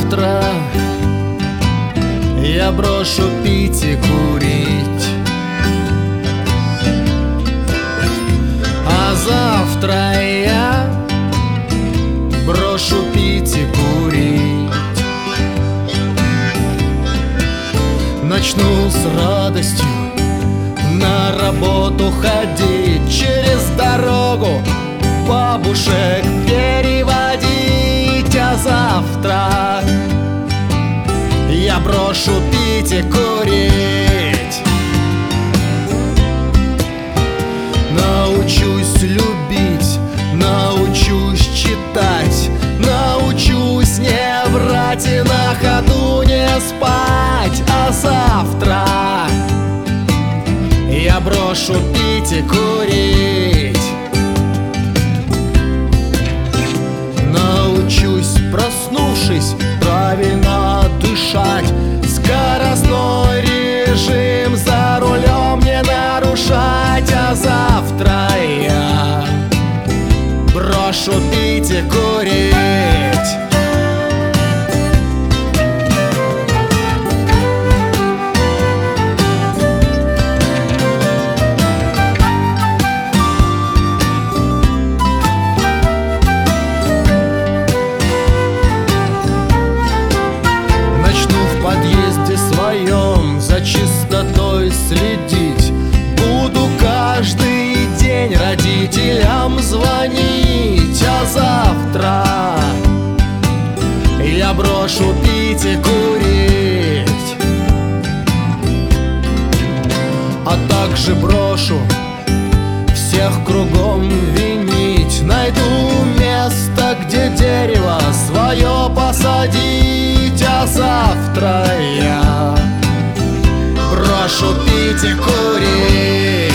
завтра я брошу пить и курить. А завтра я брошу пить и курить. Начну с радостью на работу ходить, через дорогу бабушек переводить. А завтра я брошу пить и курить. Научусь любить, научусь читать, научусь не врать и на ходу не спать. А завтра я брошу пить и курить. Научусь, проснувшись, правильно дышать, скоростной режим за рулем не нарушать. А завтра я брошу пить и курить. За чистотой следить, буду каждый день родителям звонить. А завтра я брошу пить и курить. А также брошу всех кругом винить. Найду место, где дерево свое посадить. А завтра я брошу пить и курить.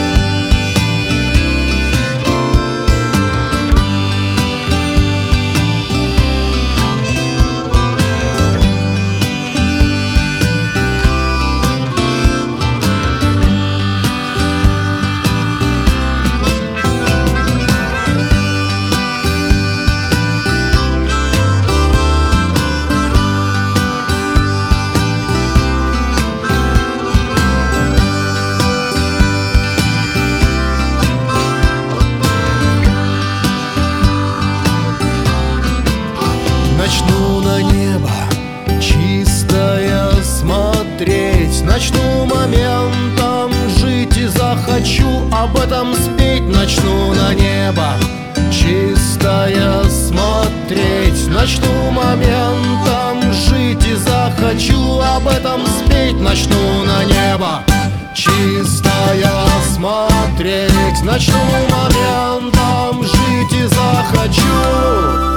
Начну на небо чистое смотреть, начну моментом жить и захочу об этом спеть. Начну на небо чистое смотреть, начну моментом жить и захочу об этом спеть. Начну на небо чистое смотреть, начну моментом жить и захочу